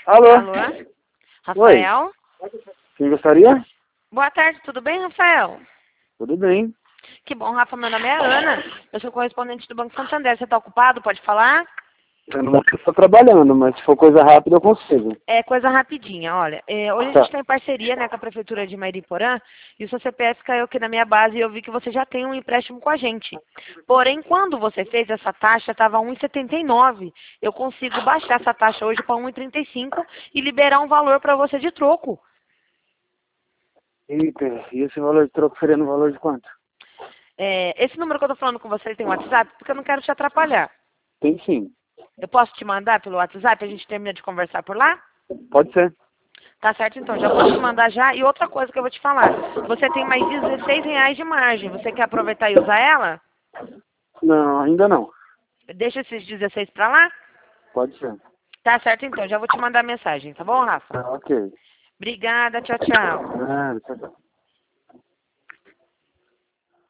Alô? Alô? Oi. Rafael? Quem gostaria? Boa tarde, tudo bem, Rafael? Tudo bem. Que bom, Rafa, meu nome é Ana. Eu sou correspondente do Banco Santander. Você está ocupado? Pode falar? Eu não estou trabalhando, mas se for coisa rápida eu consigo. É coisa rapidinha, olha. Hoje a Tá. gente está em parceria, né, com a Prefeitura de Mariporã e o seu CPF caiu aqui na minha base e eu vi que você já tem um empréstimo com a gente. Porém, quando você fez essa taxa, estava 1,79. Eu consigo baixar essa taxa hoje para 1,35 e liberar um valor para você de troco. Eita, e esse valor de troco seria no valor de quanto? Esse número que eu estou falando com você tem WhatsApp? Porque eu não quero te atrapalhar. Tem sim. Eu posso te mandar pelo WhatsApp? A gente termina de conversar por lá? Pode ser. Tá certo, então. Já vou te mandar já. E outra coisa que eu vou te falar. Você tem mais R$ 16 de margem. Você quer aproveitar e usar ela? Não, ainda não. Deixa esses 16 pra lá? Pode ser. Tá certo, então. Já vou te mandar a mensagem. Tá bom, Rafa? Ah, ok. Obrigada. Tchau, tchau. Tchau, tchau.